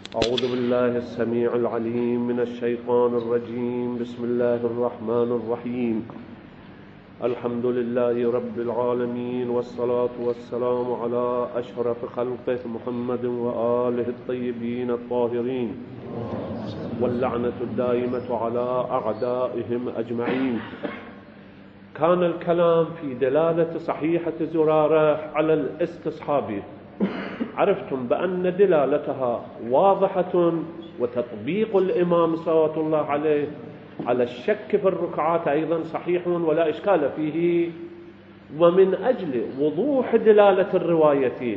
أعوذ بالله السميع العليم من الشيطان الرجيم. بسم الله الرحمن الرحيم. الحمد لله رب العالمين، والصلاة والسلام على أشرف خلقه محمد وآله الطيبين الطاهرين، واللعنة الدائمة على أعدائهم أجمعين. كان الكلام في دلالة صحيحة زرارة على الاستصحاب. عرفتم بأن دلالتها واضحة، وتطبيق الإمام صلوات الله عليه على الشك في الركعات أيضا صحيح ولا إشكال فيه. ومن أجل وضوح دلالة الرواية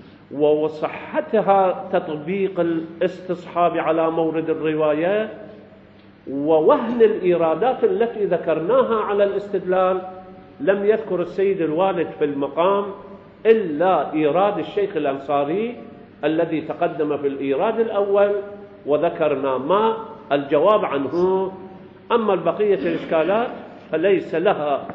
وصحتها تطبيق الاستصحاب على مورد الرواية، ووهن الإيرادات التي ذكرناها على الاستدلال، لم يذكر السيد الوالد في المقام إلا إيراد الشيخ الأنصاري الذي تقدم في الإيراد الأول، وذكرنا ما الجواب عنه. أما البقية الإشكالات فليس لها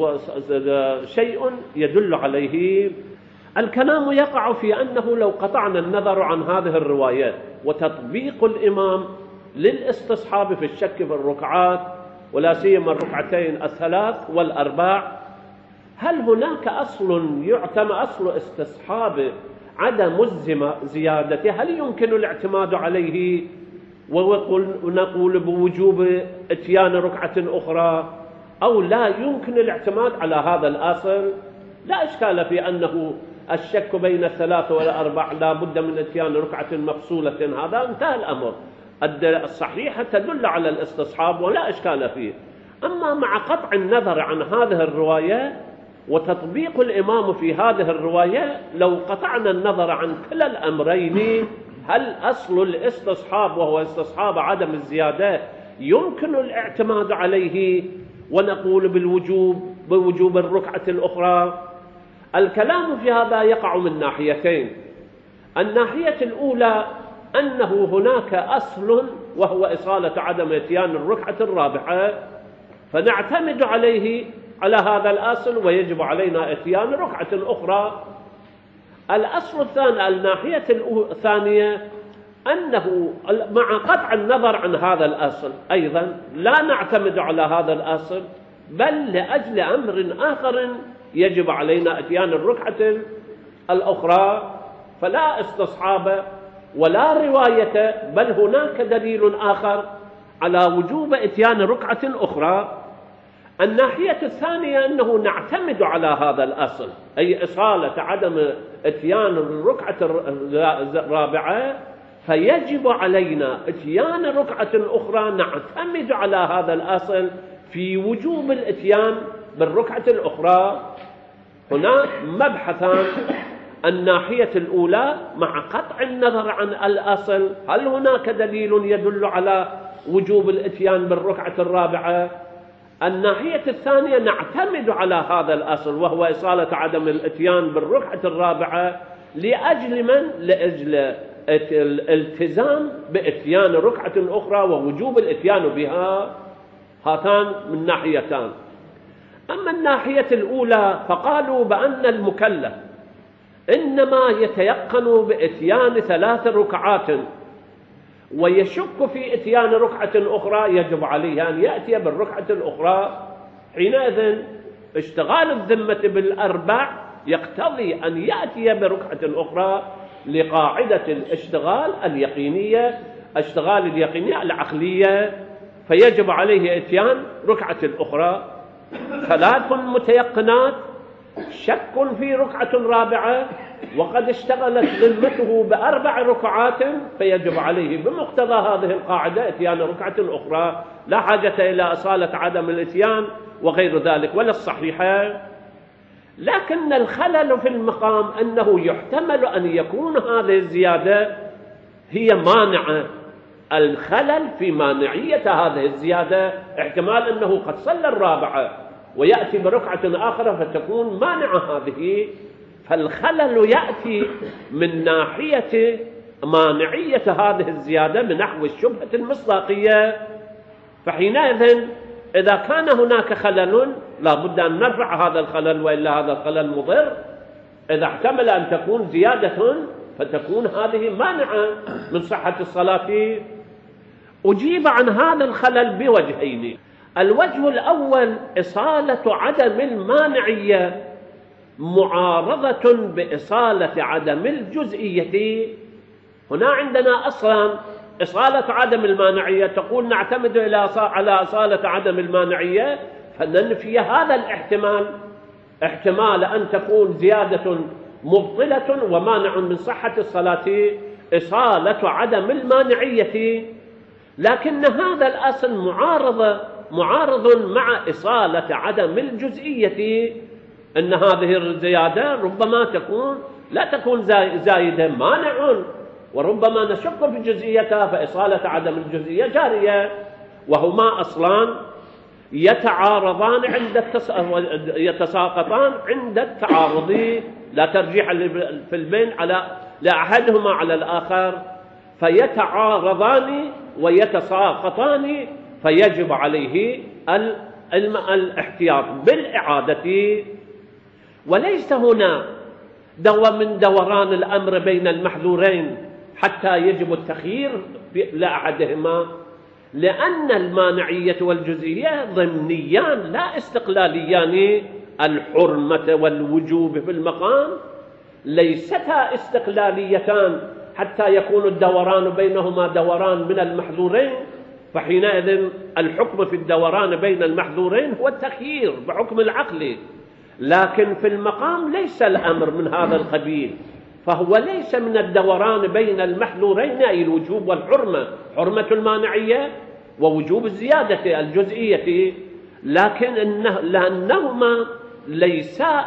شيء يدل عليه. الكلام يقع في أنه لو قطعنا النظر عن هذه الروايات وتطبيق الإمام للاستصحاب في الشك في الركعات، ولا سيما الركعتين الثلاث والأرباع، هل هناك أصل يعتمد أصل استصحاب عدم زيادته؟ هل يمكن الاعتماد عليه ونقول بوجوب اتيان ركعة أخرى، أو لا يمكن الاعتماد على هذا الأصل؟ لا إشكال في أنه الشك بين الثلاث والأربع لا بد من اتيان ركعة مفصولة، هذا انتهى الأمر. الصحيحة تدل على الاستصحاب ولا إشكال فيه. أما مع قطع النظر عن هذه الرواية وتطبيق الإمام في هذه الرواية، لو قطعنا النظر عن كلا الأمرين، هل أصل الاستصحاب وهو استصحاب عدم الزيادة يمكن الاعتماد عليه ونقول بوجوب الركعة الأخرى؟ الكلام في هذا يقع من ناحيتين. الناحية الأولى أنه هناك أصل وهو إصالة عدم اتيان الركعة الرابعة، فنعتمد عليه على هذا الأصل ويجب علينا اتيان ركعة أخرى. الأصل الثاني، الناحية الثانية، أنه مع قطع النظر عن هذا الأصل أيضا لا نعتمد على هذا الأصل، بل لأجل أمر آخر يجب علينا اتيان الركعة الأخرى، فلا استصحاب ولا رواية، بل هناك دليل آخر على وجوب اتيان ركعة أخرى. الناحية الثانية أنه نعتمد على هذا الأصل، أي إصالة عدم اتيان الركعة الرابعة، فيجب علينا اتيان ركعة أخرى نعتمد على هذا الأصل في وجوب الاتيان بالركعة الأخرى. هنا مبحثان. الناحية الأولى مع قطع النظر عن الأصل، هل هناك دليل يدل على وجوب الاتيان بالركعة الرابعة؟ الناحية الثانية نعتمد على هذا الأصل وهو إصالة عدم الاتيان بالركعة الرابعة، لأجل من؟ لأجل الالتزام باتيان ركعة أخرى ووجوب الاتيان بها. هاتان من ناحيتان. أما الناحية الأولى فقالوا بأن المكلف إنما يتيقن باتيان 3 ركعات ويشك في اتيان ركعة أخرى، يجب عليه أن يأتي بالركعة الأخرى. حينئذ اشتغال الذمة بالأربع يقتضي أن يأتي بركعة أخرى لقاعدة الاشتغال اليقينية، اشتغال اليقينية العقلية، فيجب عليه اتيان ركعة أخرى. 3 متيقنات، شك في ركعة رابعة، وقد اشتغلت ذمته ب4 ركعات، فيجب عليه بمقتضى هذه القاعدة اتيان ركعة أخرى، لا حاجة إلى إصالة عدم الاتيان وغير ذلك ولا الصحيحة. لكن الخلل في المقام أنه يحتمل أن يكون هذه الزيادة هي مانعة. الخلل في مانعية هذه الزيادة احتمال أنه قد صلى الرابعة ويأتي بركعة آخرة فتكون مانعة هذه، فالخلل يأتي من ناحية مانعية هذه الزيادة من نحو الشبهة المصداقية. فحينئذ إذا كان هناك خلل لا بد أن نرفع هذا الخلل، وإلا هذا الخلل مضر. إذا احتمل أن تكون زيادة فتكون هذه مانعة من صحة الصلاة. أجيب عن هذا الخلل بوجهين. الوجه الأول: إصالة عدم المانعية معارضة بإصالة عدم الجزئية. هنا عندنا أصلا إصالة عدم المانعية تقول نعتمد على إصالة عدم المانعية، فننفي هذا الاحتمال، احتمال أن تكون زيادة مبطلة ومانع من صحة الصلاة، إصالة عدم المانعية. لكن هذا الأصل معارض مع إصالة عدم الجزئية، أن هذه الزيادة ربما لا تكون زايدة مانع، وربما نشك في جزئيتها، فإصالة عدم الجزئية جارية. وهما أصلان يتعارضان يتساقطان عند التعارض، لا ترجيح في البين لأحدهما على الآخر، فيتعارضان ويتساقطان، فيجب عليه الاحتياط بالإعادة. وليس هنا من دوران الأمر بين المحذورين حتى يجب التخيير لأحدهما، لأن المانعية والجزئية ضمنيان لا استقلاليان. الحرمة والوجوب في المقام ليستا استقلاليتان حتى يكون الدوران بينهما دوران من المحذورين، فحينئذ الحكم في الدوران بين المحذورين هو التخيير بحكم العقل. لكن في المقام ليس الأمر من هذا القبيل، فهو ليس من الدوران بين المحذورين أي الوجوب والحرمة، حرمة المانعية ووجوب الزيادة الجزئية، لأنهما ليستا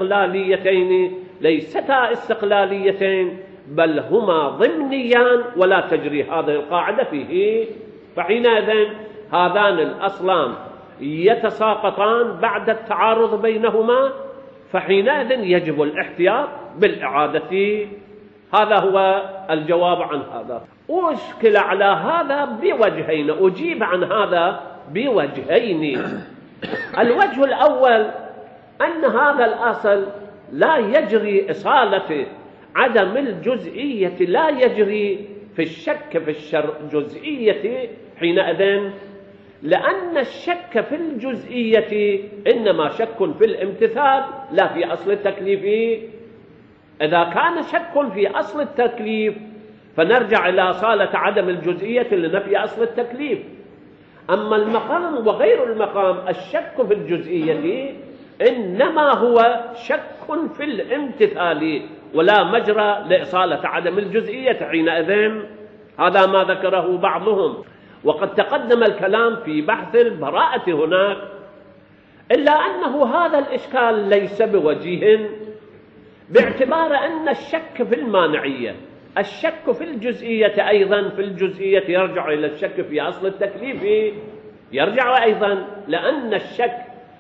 استقلاليتين بل هما ضمنيان ولا تجري هذه القاعدة فيه. فحينئذ هذان الأصلان يتساقطان بعد التعارض بينهما، فحينئذ يجب الاحتياط بالإعادة. هذا هو الجواب عن هذا. أشكل على هذا بوجهين، أجيب عن هذا بوجهين. الوجه الأول أن هذا الأصل لا يجري إصالة عدم الجزئية، لا يجري في الشك في الجزئية حينئذ، لأن الشك في الجزئية إنما شك في الامتثال لا في أصل التكليف. إذا كان شك في أصل التكليف فنرجع إلى إصالة عدم الجزئية لنفي أصل التكليف. أما المقام وغير المقام الشك في الجزئية إنما هو شك في الامتثال ولا مجرى لإصالة عدم الجزئية حينئذ. هذا ما ذكره بعضهم، وقد تقدم الكلام في بحث البراءة هناك، إلا أنه هذا الإشكال ليس بوجيه، باعتبار أن الشك في المانعية، الشك في الجزئية أيضا في الجزئية يرجع إلى الشك في أصل التكليف، يرجع أيضا، لأن الشك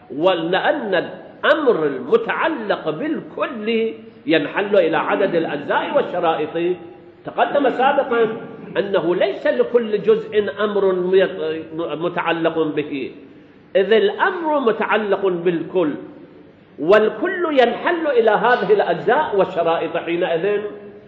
ولأن الأمر المتعلق بالكل ينحل إلى عدد الأجزاء والشرائط. تقدم سابقا أنه ليس لكل جزء أمر متعلق به، إذ الأمر متعلق بالكل، والكل ينحل إلى هذه الأجزاء والشرائط حينئذ.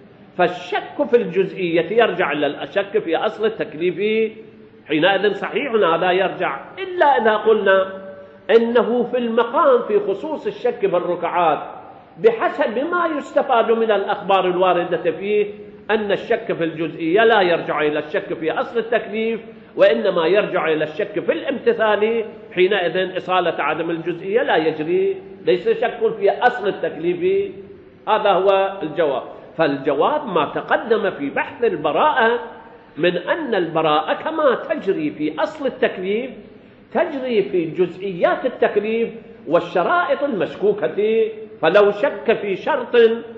فالشك في الجزئية يرجع إلى الشك في أصل التكليف حينئذ صحيح هذا يرجع، إلا إذا قلنا إنه في المقام في خصوص الشك في الركعات بحسب ما يستفاد من الأخبار الواردة فيه أن الشك في الجزئية لا يرجع إلى الشك في أصل التكليف، وإنما يرجع إلى الشك في الامتثال. حينئذ إصالة عدم الجزئية لا يجري، ليس شك في أصل التكليف. هذا هو الجواب. فالجواب ما تقدم في بحث البراءة من أن البراءة كما تجري في أصل التكليف تجري في جزئيات التكليف والشرائط المشكوكة. فلو شك في شرط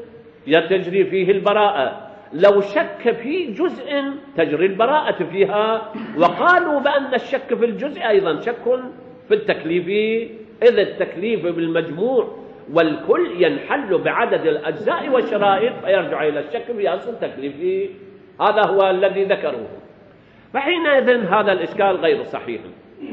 تجري فيه البراءة، لو شك في جزء تجري البراءة فيها. وقالوا بأن الشك في الجزء أيضا شك في التكليف، إذ التكليف بالمجموع والكل ينحل بعدد الأجزاء والشرائط فيرجع إلى الشك في أصل التكليف. هذا هو الذي ذكروه. فحينئذ هذا الإشكال غير صحيح.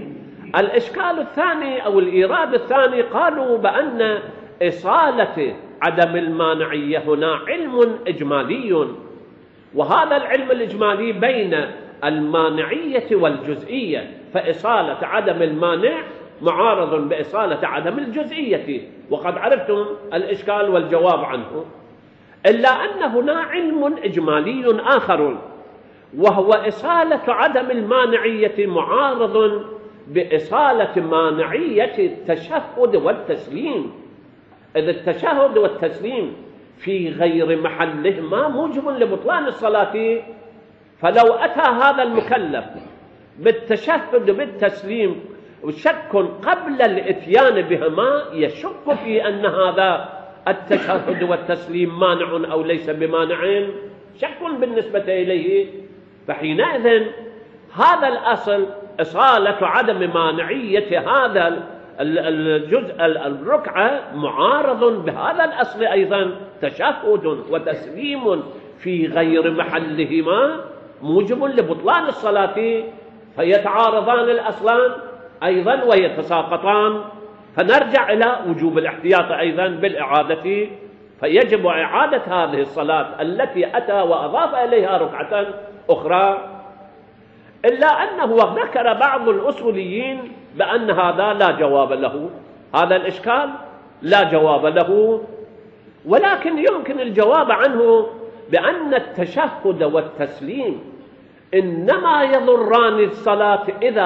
الإشكال الثاني أو الإيراد الثاني قالوا بأن إصالة عدم المانعية هنا علم إجمالي، وهذا العلم الإجمالي بين المانعية والجزئية، فإصالة عدم المانع معارض بإصالة عدم الجزئية، وقد عرفتم الإشكال والجواب عنه. إلا أن هنا علم إجمالي آخر، وهو إصالة عدم المانعية معارض بإصالة مانعية التشهد والتسليم، إذ التشهد والتسليم في غير محلهما موجب لبطلان الصلاة. فلو أتى هذا المكلف بالتشهد بالتسليم شك قبل الإتيان بهما، يشك في أن هذا التشهد والتسليم مانع أو ليس بمانع، شك بالنسبة إليه. فحينئذ هذا الأصل إصالة عدم مانعية هذا الجزء الركعة معارض بهذا الأصل أيضا، تشهد وتسليم في غير محلهما موجب لبطلان الصلاة، فيتعارضان الأصلان أيضا ويتساقطان. فنرجع إلى وجوب الاحتياط أيضا بالإعادة، فيجب إعادة هذه الصلاة التي أتى وأضاف إليها ركعة أخرى. إلا أنه ذكر بعض الأصوليين بأن هذا لا جواب له، هذا الإشكال لا جواب له، ولكن يمكن الجواب عنه بأن التشهد والتسليم إنما يضران الصلاة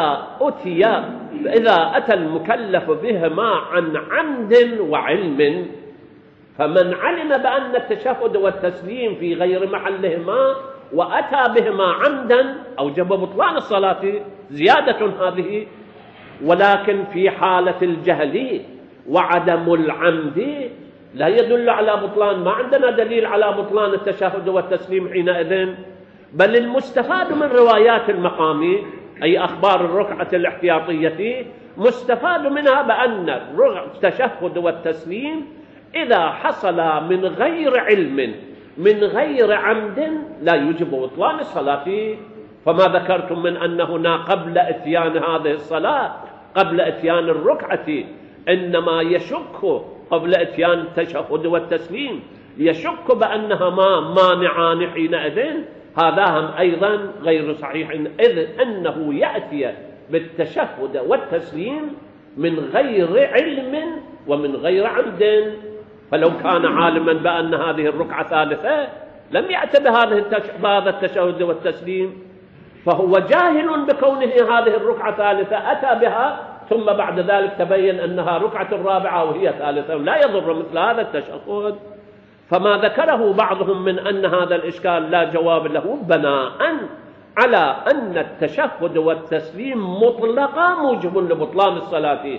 إذا أتى المكلف بهما عن عمد وعلم. فمن علم بأن التشهد والتسليم في غير محلهما وأتى بهما عمدا أوجب بطلان الصلاة، زيادة هذه. ولكن في حالة الجهل وعدم العمد لا يدل على بطلان، ما عندنا دليل على بطلان التشهد والتسليم حينئذ، بل المستفاد من روايات المقام أي أخبار الركعة الاحتياطية مستفاد منها بأن التشهد والتسليم إذا حصل من غير علم من غير عمد لا يوجب بطلان الصلاة. فما ذكرتم من أن هنا قبل إتيان هذه الصلاة قبل إتيان الركعة إنما يشك قبل إتيان التشهد والتسليم يشك بأنهما مانعان حينئذ، هذا هم أيضا غير صحيح، إذ أنه يأتي بالتشهد والتسليم من غير علم ومن غير عمد. فلو كان عالما بأن هذه الركعة ثالثة لم يأت بهذا التشهد والتسليم، فهو جاهل بكونه هذه الركعة ثالثة أتى بها ثم بعد ذلك تبين أنها ركعة رابعة وهي ثالثة، لا يضر مثل هذا التشهد. فما ذكره بعضهم من أن هذا الإشكال لا جواب له بناء على أن التشهد والتسليم مطلقا موجب لبطلان الصلاة،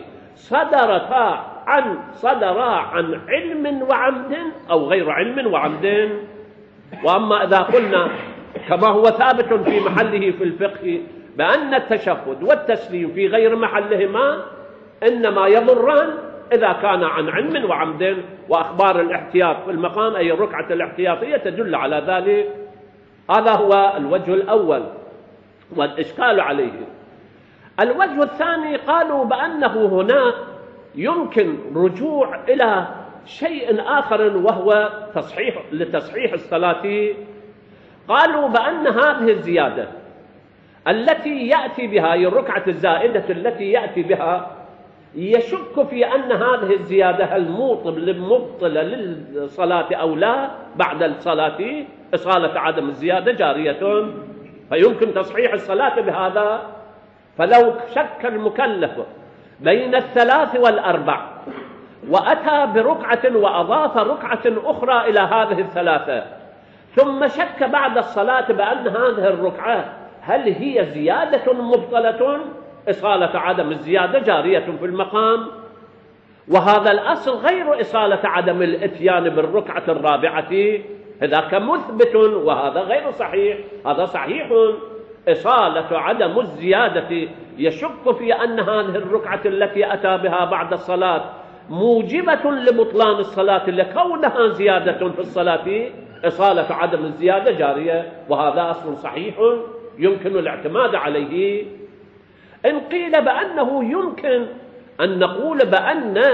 صدرا عن علم وعمد أو غير علم وعمد. وأما إذا قلنا كما هو ثابت في محله في الفقه بأن التشهد والتسليم في غير محلهما إنما يضران إذا كان عن علم وعمد، وأخبار الاحتياط في المقام أي الركعة الاحتياطية تدل على ذلك. هذا هو الوجه الأول والإشكال عليه. الوجه الثاني قالوا بأنه هنا يمكن رجوع إلى شيء آخر وهو لتصحيح الصلاة. قالوا بأن هذه الزيادة التي يأتي بها هي الركعة الزائدة التي يأتي بها يشك في أن هذه الزيادة هل مبطلة للصلاة أو لا بعد الصلاة، إصالة عدم الزيادة جارية، فيمكن تصحيح الصلاة بهذا. فلو شك المكلف بين الثلاث والأربع وأتى بركعة وأضاف ركعة أخرى إلى هذه الثلاثة ثم شك بعد الصلاة بأن هذه الركعة هل هي زيادة مبطلة، إصالة عدم الزيادة جارية في المقام. وهذا الأصل غير إصالة عدم الإتيان بالركعة الرابعة، ذاك مثبت وهذا غير صحيح. هذا صحيح إصالة عدم الزيادة، يشك في أن هذه الركعة التي أتى بها بعد الصلاة موجبة لبطلان الصلاة لكونها زيادة في الصلاة، إصالة عدم الزيادة جارية، وهذا أصل صحيح يمكن الاعتماد عليه. إن قيل بأنه يمكن أن نقول بأن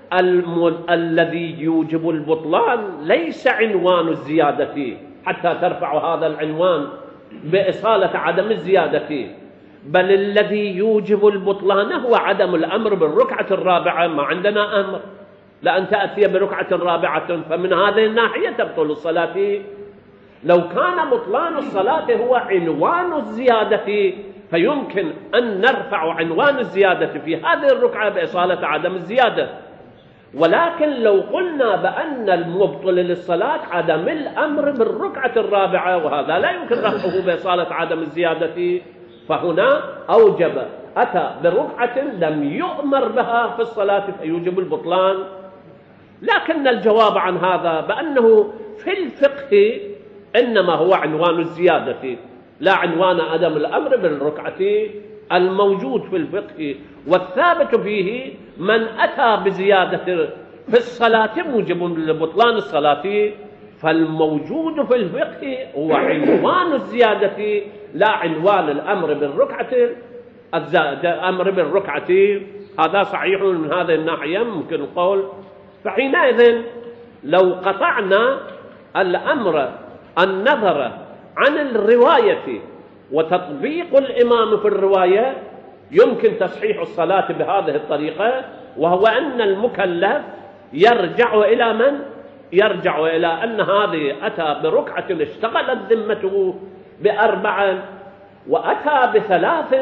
الذي يوجب البطلان ليس عنوان الزيادة فيه حتى ترفع هذا العنوان بإصالة عدم الزيادة فيه، بل الذي يوجب البطلان هو عدم الأمر بالركعة الرابعة. ما عندنا أمر لأن تأتي بركعة رابعة، فمن هذه الناحية تبطل الصلاة فيه. لو كان بطلان الصلاة هو عنوان الزيادة فيمكن أن نرفع عنوان الزيادة في هذه الركعة بإصالة عدم الزيادة، ولكن لو قلنا بأن المبطل للصلاة عدم الأمر بالركعة الرابعة وهذا لا يمكن رفعه بإصالة عدم الزيادة، فهنا أتى بركعة لم يؤمر بها في الصلاة فيوجب البطلان. لكن الجواب عن هذا بأنه في الفقه إنما هو عنوان الزيادة لا عنوان عدم الأمر بالركعة الموجود في الفقه، والثابت فيه من أتى بزيادة في الصلاة موجب لبطلان الصلاة، فالموجود في الفقه هو عنوان الزيادة لا عنوان الأمر بالركعة. الأمر بالركعة هذا صحيح من هذه الناحية ممكن القول. فحينئذ لو قطعنا النظر عن الرواية وتطبيق الإمام في الرواية يمكن تصحيح الصلاة بهذه الطريقة، وهو أن المكلف يرجع إلى من؟ يرجع إلى أن هذه أتى بركعة اشتغلت ذمته ب4 وأتى ب3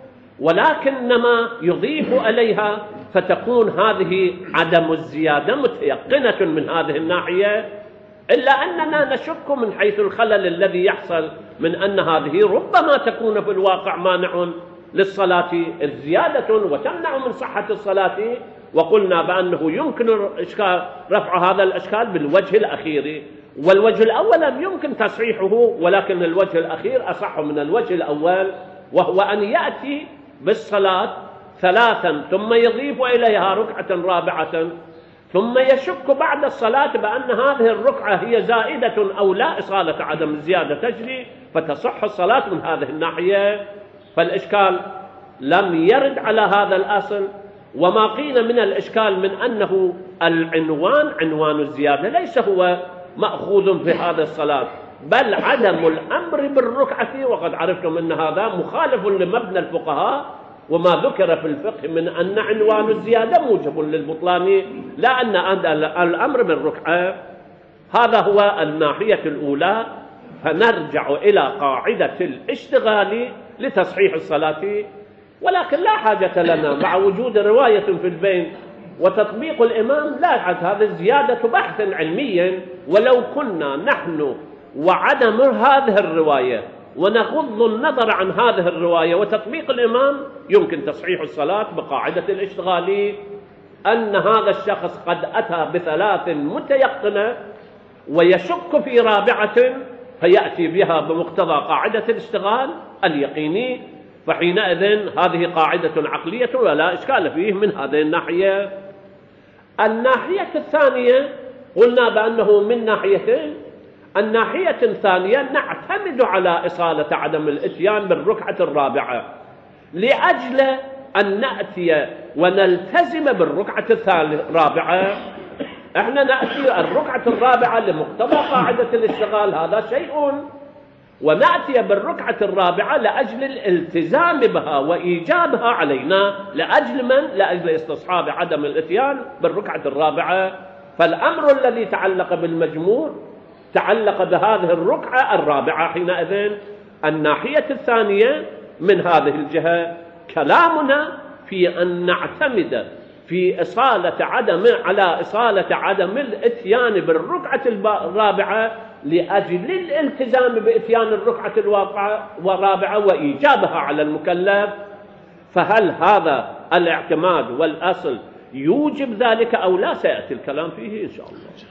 ولكنما يضيف إليها، فتكون هذه عدم الزيادة متيقنة من هذه الناحية، إلا أننا نشك من حيث الخلل الذي يحصل من أن هذه ربما تكون في الواقع مانع للصلاة الزيادة وتمنع من صحة الصلاة، وقلنا بأنه يمكن رفع هذا الإشكال بالوجه الأخير، والوجه الأول لم يمكن تصحيحه، ولكن الوجه الأخير أصح من الوجه الأول، وهو أن يأتي بالصلاة 3 ثم يضيف إليها ركعة رابعة ثم يشك بعد الصلاة بأن هذه الركعة هي زائدة أو لا، إصالة عدم الزيادة تجري فتصح الصلاة من هذه الناحية. فالإشكال لم يرد على هذا الأصل، وما قيل من الإشكال من أنه العنوان عنوان الزيادة ليس هو مأخوذ في هذا الصلاة، بل عدم الأمر بالركعة، وقد عرفتم أن هذا مخالف لمبنى الفقهاء وما ذكر في الفقه من أن عنوان الزيادة موجب للبطلان لا أن الأمر بالركعة. هذا هو الناحية الأولى. فنرجع إلى قاعدة الاشتغال لتصحيح الصلاة، ولكن لا حاجة لنا مع وجود رواية في البين وتطبيق الإمام، لا هذه الزيادة بحث علميا، ولو كنا نحن وعدم هذه الرواية ونغض النظر عن هذه الرواية وتطبيق الإمام يمكن تصحيح الصلاة بقاعدة الاشتغال، أن هذا الشخص قد أتى ب3 متيقنة ويشك في رابعة فيأتي بها بمقتضى قاعدة الاشتغال اليقيني، فحينئذ هذه قاعدة عقلية ولا إشكال فيه من هذه الناحية. الناحية الثانية قلنا بأنه من ناحيتين. الناحية الثانية نعتمد على إصالة عدم الإتيان بالركعة الرابعة لأجل أن نأتي ونلتزم بالركعة الرابعة. احنا نأتي الركعة الرابعة لمقتضى قاعدة الاشتغال، هذا شيء، ونأتي بالركعة الرابعة لأجل الالتزام بها وإيجابها علينا، لأجل من؟ لأجل استصحاب عدم الإتيان بالركعة الرابعة. فالأمر الذي تعلق بالمجموع تعلق بهذه الركعة الرابعة. حينئذ الناحية الثانية من هذه الجهة كلامنا في أن نعتمد في على إصالة عدم الإتيان بالركعة الرابعة لأجل الالتزام بإتيان الركعة الرابعة وإيجابها على المكلف. فهل هذا الاعتماد والأصل يوجب ذلك أو لا؟ سيأتي الكلام فيه إن شاء الله.